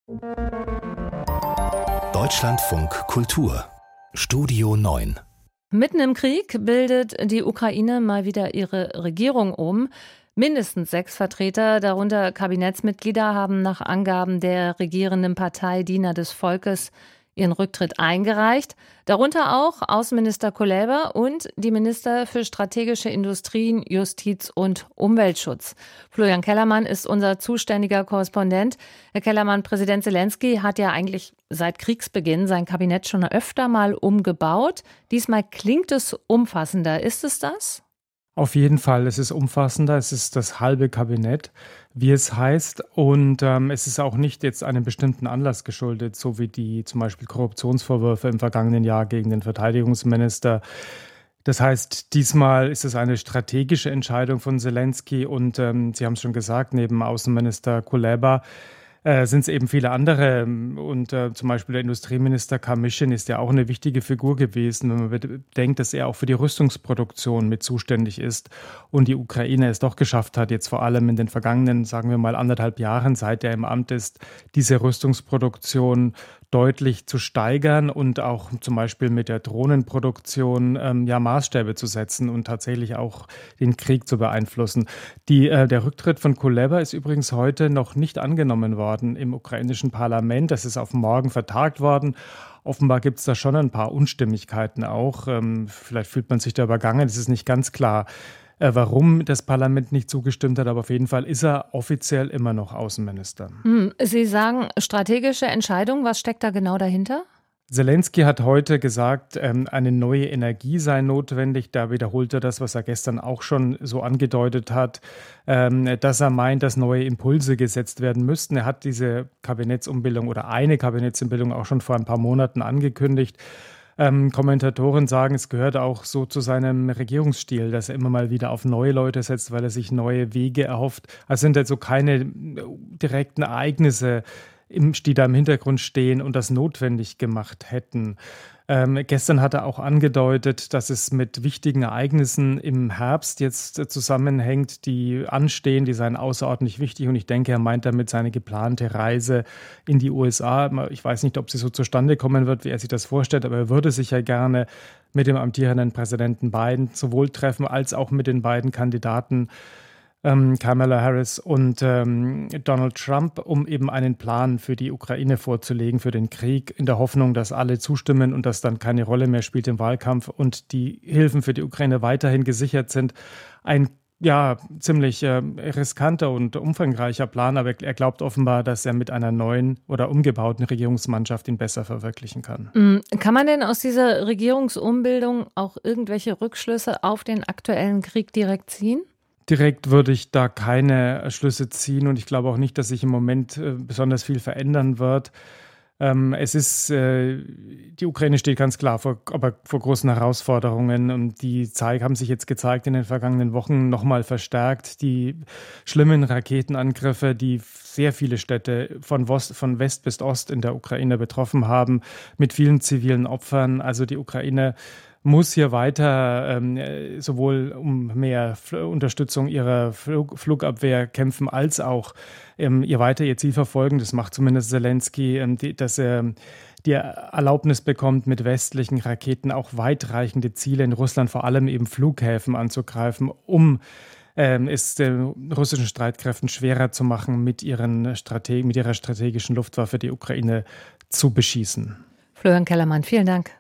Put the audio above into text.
Deutschlandfunk Kultur Studio 9. Mitten im Krieg bildet die Ukraine mal wieder ihre Regierung um. Mindestens 6 Vertreter, darunter Kabinettsmitglieder, haben nach Angaben der regierenden Partei Diener des Volkes ihren Rücktritt eingereicht. Darunter auch Außenminister Kuleba und die Minister für strategische Industrien, Justiz und Umweltschutz. Florian Kellermann ist unser zuständiger Korrespondent. Herr Kellermann, Präsident Selenskyj hat ja eigentlich seit Kriegsbeginn sein Kabinett schon öfter mal umgebaut. Diesmal klingt es umfassender. Ist es das? Auf jeden Fall, es ist umfassender, es ist das halbe Kabinett, wie es heißt, und es ist auch nicht jetzt einem bestimmten Anlass geschuldet, so wie die zum Beispiel Korruptionsvorwürfe im vergangenen Jahr gegen den Verteidigungsminister. Das heißt, diesmal ist es eine strategische Entscheidung von Selenskyj und Sie haben es schon gesagt, neben Außenminister Kuleba sind es eben viele andere und zum Beispiel der Industrieminister Kamyschin ist ja auch eine wichtige Figur gewesen, wenn man bedenkt, dass er auch für die Rüstungsproduktion mit zuständig ist und die Ukraine es doch geschafft hat, jetzt vor allem in den vergangenen, sagen wir mal, 1,5 Jahren, seit er im Amt ist, diese Rüstungsproduktion deutlich zu steigern und auch zum Beispiel mit der Drohnenproduktion Maßstäbe zu setzen und tatsächlich auch den Krieg zu beeinflussen. Der Rücktritt von Kuleba ist übrigens heute noch nicht angenommen worden im ukrainischen Parlament. Das ist auf morgen vertagt worden. Offenbar gibt es da schon ein paar Unstimmigkeiten auch. Vielleicht fühlt man sich da übergangen. Es ist nicht ganz klar, warum das Parlament nicht zugestimmt hat, aber auf jeden Fall ist er offiziell immer noch Außenminister. Sie sagen strategische Entscheidung. Was steckt da genau dahinter? Selenskyj hat heute gesagt, eine neue Energie sei notwendig. Da wiederholt er das, was er gestern auch schon so angedeutet hat, dass er meint, dass neue Impulse gesetzt werden müssten. Er hat diese Kabinettsumbildung oder eine Kabinettsumbildung auch schon vor ein paar Monaten angekündigt. Kommentatoren sagen, es gehört auch so zu seinem Regierungsstil, dass er immer mal wieder auf neue Leute setzt, weil er sich neue Wege erhofft. Also sind also keine direkten Ereignisse, die da im Hintergrund stehen und das notwendig gemacht hätten. Gestern hat er auch angedeutet, dass es mit wichtigen Ereignissen im Herbst jetzt zusammenhängt, die anstehen, die seien außerordentlich wichtig. Und ich denke, er meint damit seine geplante Reise in die USA. Ich weiß nicht, ob sie so zustande kommen wird, wie er sich das vorstellt, aber er würde sich ja gerne mit dem amtierenden Präsidenten Biden sowohl treffen, als auch mit den beiden Kandidaten Kamala Harris und Donald Trump, um eben einen Plan für die Ukraine vorzulegen, für den Krieg, in der Hoffnung, dass alle zustimmen und das dann keine Rolle mehr spielt im Wahlkampf und die Hilfen für die Ukraine weiterhin gesichert sind. Ein ziemlich riskanter und umfangreicher Plan, aber er glaubt offenbar, dass er mit einer neuen oder umgebauten Regierungsmannschaft ihn besser verwirklichen kann. Kann man denn aus dieser Regierungsumbildung auch irgendwelche Rückschlüsse auf den aktuellen Krieg direkt ziehen? Direkt würde ich da keine Schlüsse ziehen und ich glaube auch nicht, dass sich im Moment besonders viel verändern wird. Die Ukraine steht ganz klar vor großen Herausforderungen und die haben sich jetzt gezeigt in den vergangenen Wochen nochmal verstärkt. Die schlimmen Raketenangriffe, die sehr viele Städte von West bis Ost in der Ukraine betroffen haben, mit vielen zivilen Opfern. Also die Ukraine muss hier weiter sowohl um mehr Unterstützung ihrer Flugabwehr kämpfen, als auch ihr Ziel verfolgen. Das macht zumindest Selenskyj, dass er die Erlaubnis bekommt, mit westlichen Raketen auch weitreichende Ziele in Russland, vor allem eben Flughäfen anzugreifen, um es den russischen Streitkräften schwerer zu machen, mit ihrer strategischen Luftwaffe die Ukraine zu beschießen. Florian Kellermann, vielen Dank.